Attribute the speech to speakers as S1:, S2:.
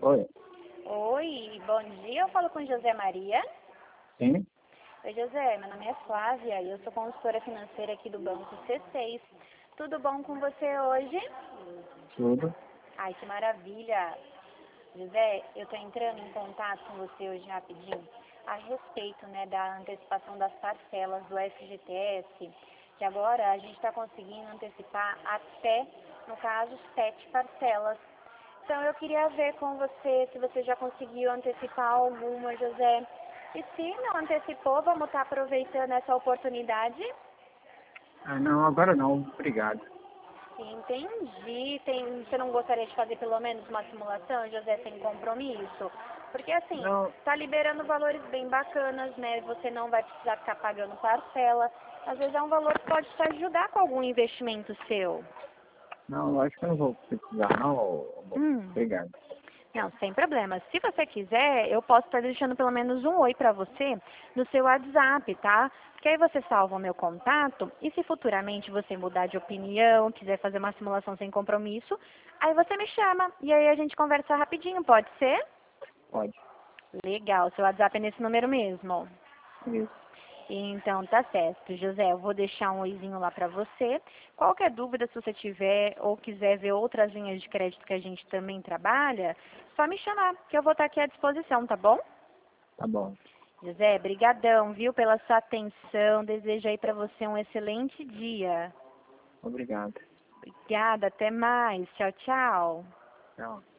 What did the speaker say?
S1: Oi,
S2: Oi, bom dia. Eu falo com José Maria.
S1: sim,
S2: Oi, José. Meu nome é Flávia e eu sou consultora financeira aqui do Banco C6. Tudo bom com você hoje?
S1: tudo.
S2: Ai, que maravilha. José, eu estou entrando em contato com você hoje rapidinho a respeito, da antecipação das parcelas do FGTS, que agora a gente está conseguindo antecipar até, no caso, 7 parcelas. Então eu queria ver com você se você já conseguiu antecipar alguma, José. E se não antecipou, vamos estar aproveitando essa oportunidade.
S1: Ah, não, agora não, obrigado.
S2: Entendi. Você não gostaria de fazer pelo menos uma simulação, José, sem compromisso? Porque assim,
S1: Não,
S2: tá liberando valores bem bacanas, né? Você não vai precisar ficar pagando parcela. Às vezes é um valor que pode te ajudar com algum investimento seu.
S1: não, acho que eu não vou precisar, não, amor.
S2: Hum.
S1: Obrigado.
S2: Não, sem problema. Se você quiser, eu posso estar deixando pelo menos um oi para você no seu WhatsApp, tá? Porque aí você salva o meu contato e se futuramente você mudar de opinião, quiser fazer uma simulação sem compromisso, aí você me chama e aí a gente conversa rapidinho, pode ser?
S1: Pode.
S2: Legal, seu WhatsApp é nesse número mesmo.
S1: Isso.
S2: Então, tá certo, José. Eu vou deixar um oizinho lá para você. Qualquer dúvida, se você tiver ou quiser ver outras linhas de crédito que a gente também trabalha, só me chamar, que eu vou estar aqui à disposição, tá bom?
S1: Tá bom.
S2: José, brigadão, viu, pela sua atenção. Desejo aí para você um excelente dia.
S1: Obrigado.
S2: Obrigada, até mais. Tchau, tchau.
S1: Tchau.